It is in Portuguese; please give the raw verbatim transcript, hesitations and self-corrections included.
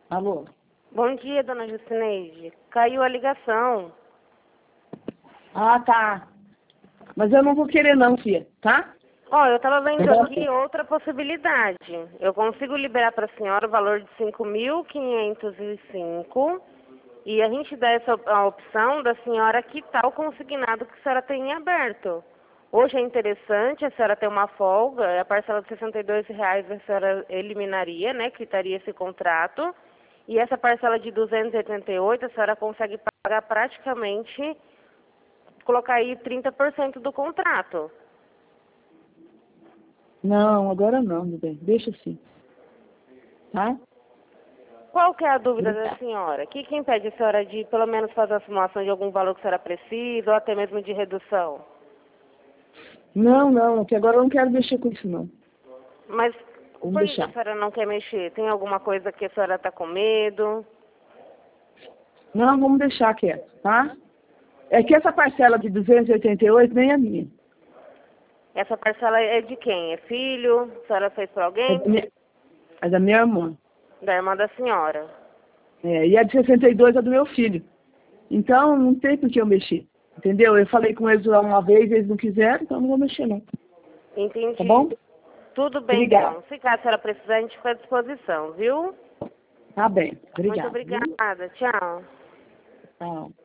Alô? Bom dia, dona Jucineide. Caiu a ligação. Ah, tá. Mas eu não vou querer não, filha, tá? Ó, eu tava vendo Eu aqui outra possibilidade. Eu consigo liberar para a senhora o valor de cinco mil quinhentos e cinco e a gente dá essa a opção da senhora quitar o consignado que a senhora tem em aberto. Hoje é interessante, a senhora tem uma folga, a parcela de sessenta e dois reais a senhora eliminaria, né, quitaria esse contrato. E essa parcela de duzentos e oitenta e oito a senhora consegue pagar praticamente, colocar aí trinta por cento do contrato. Não, agora não, meu bem. Deixa assim. Tá? Qual que é a dúvida da Obrigada. senhora? O que, que impede a senhora de, pelo menos, fazer a simulação de algum valor que a senhora precisa, ou até mesmo de redução? Não, não, que agora eu não quero mexer com isso, não. Mas Vamos por que a deixar. senhora não quer mexer? Tem alguma coisa que a senhora está com medo? Não, vamos deixar quieto, tá? É que essa parcela de duzentos e oitenta e oito nem é minha. Essa parcela é de quem? É filho? A senhora fez para É alguém? da minha, é da minha irmã. Da irmã da senhora. É, e a de sessenta e dois é do meu filho. Então, não tem por que eu mexer. Entendeu? Eu falei com eles lá uma vez, eles não quiseram, então não vou mexer, não. Tá Entendi. bom? Tudo bem, Obrigada. então. Se caso a senhora precisar, a gente fica à disposição, viu? Tá bem. Muito Obrigada, viu? obrigada. Tchau. Tchau.